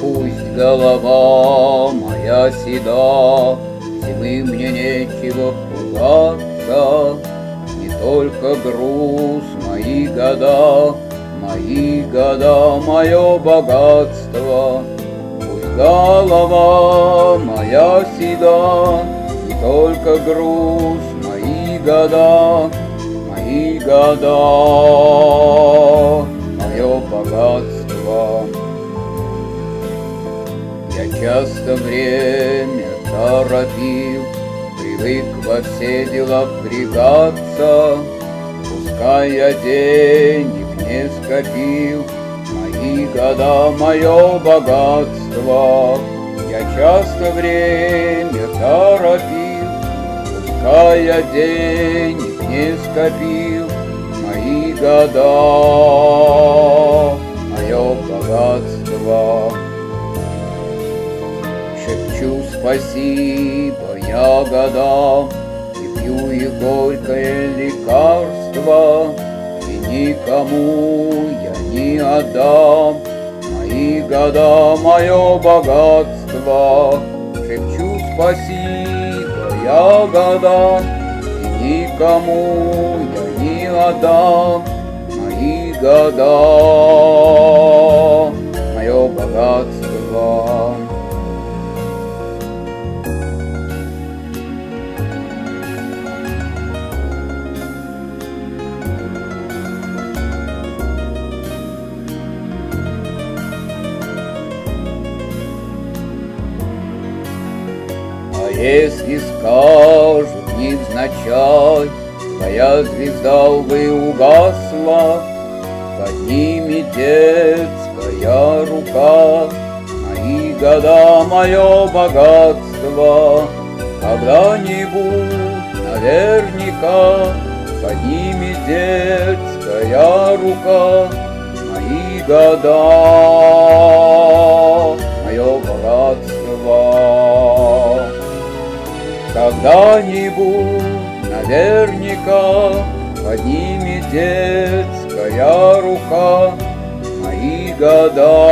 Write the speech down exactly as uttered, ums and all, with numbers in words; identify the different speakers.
Speaker 1: Пусть голова моя седа, зимы мне нечего пугаться, не только груз мои года, мои года, мое богатство. Пусть голова моя седа, не только груз мои года, мои года, мое богатство. Я часто время торопил, привык во все дела впрягаться. Пускай я денег не скопил, мои года, мое богатство. Я часто время торопил, пускай я денег не скопил, мои года, мое богатство. Шепчу спасибо я годам, и пью их горькое лекарство, и никому я не отдам мои года, мое богатство. Шепчу спасибо я годам, и никому я не отдам мои года, мое богатство. Если скажут невзначай, твоя звезда, увы, угасла, подними детская рука мои года, мое богатство. Когда-нибудь наверняка поднимет детская рука мои года, мое богатство. Когда-нибудь наверняка поднимет детская рука мои года, мое богатство. Когда-нибудь наверняка поднимет детская рука мои года, мое богатство. Когда-нибудь наверняка поднимет детская рука мои года, мое богатство. Когда-нибудь наверняка поднимет детская рука мои года, мое богатство. Когда-нибудь наверняка поднимет детская рука мои года,